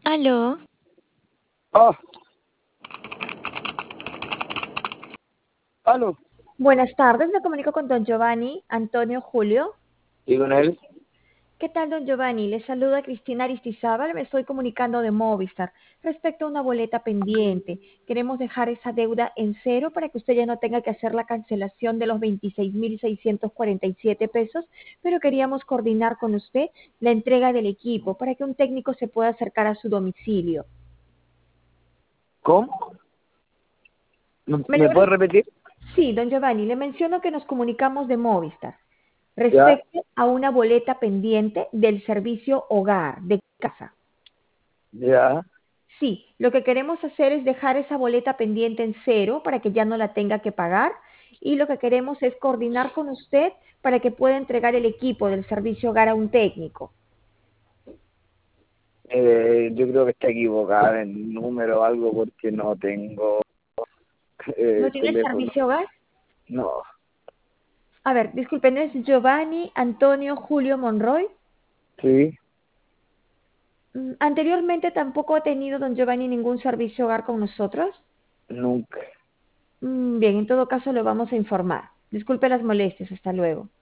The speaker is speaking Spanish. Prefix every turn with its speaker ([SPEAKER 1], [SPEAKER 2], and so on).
[SPEAKER 1] Aló,
[SPEAKER 2] Ah, aló.
[SPEAKER 3] Buenas tardes, me comunico con don Giovanni Antonio Julio.
[SPEAKER 2] ¿Y con él?
[SPEAKER 3] ¿Qué tal, don Giovanni? Le saluda Cristina Aristizábal, me estoy comunicando de Movistar respecto a una boleta pendiente. Queremos dejar esa deuda en cero para que usted ya no tenga que hacer la cancelación de los 26.647 pesos, pero queríamos coordinar con usted la entrega del equipo para que un técnico se pueda acercar a su domicilio.
[SPEAKER 2] ¿Cómo?
[SPEAKER 3] ¿Me
[SPEAKER 2] ¿Me
[SPEAKER 3] logra?
[SPEAKER 2] puedes repetir?
[SPEAKER 3] Sí, don Giovanni, le menciono que nos comunicamos de Movistar
[SPEAKER 2] Ya,
[SPEAKER 3] respecto a una boleta pendiente del servicio hogar de casa.
[SPEAKER 2] ya.
[SPEAKER 3] Sí, lo que queremos hacer es dejar esa boleta pendiente en cero para que ya no la tenga que pagar y lo que queremos es coordinar con usted para que pueda entregar el equipo del servicio hogar a un técnico.
[SPEAKER 2] Yo creo que está equivocada en el número o algo porque no tengo
[SPEAKER 3] ¿No tiene
[SPEAKER 2] teléfono.
[SPEAKER 3] servicio hogar?
[SPEAKER 2] No,
[SPEAKER 3] A ver, disculpen, ¿no es Giovanni Antonio Julio Monroy?
[SPEAKER 2] sí,
[SPEAKER 3] Anteriormente tampoco ha tenido don Giovanni ningún servicio hogar con nosotros.
[SPEAKER 2] nunca.
[SPEAKER 3] Bien, en todo caso lo vamos a informar. Disculpe las molestias, hasta luego.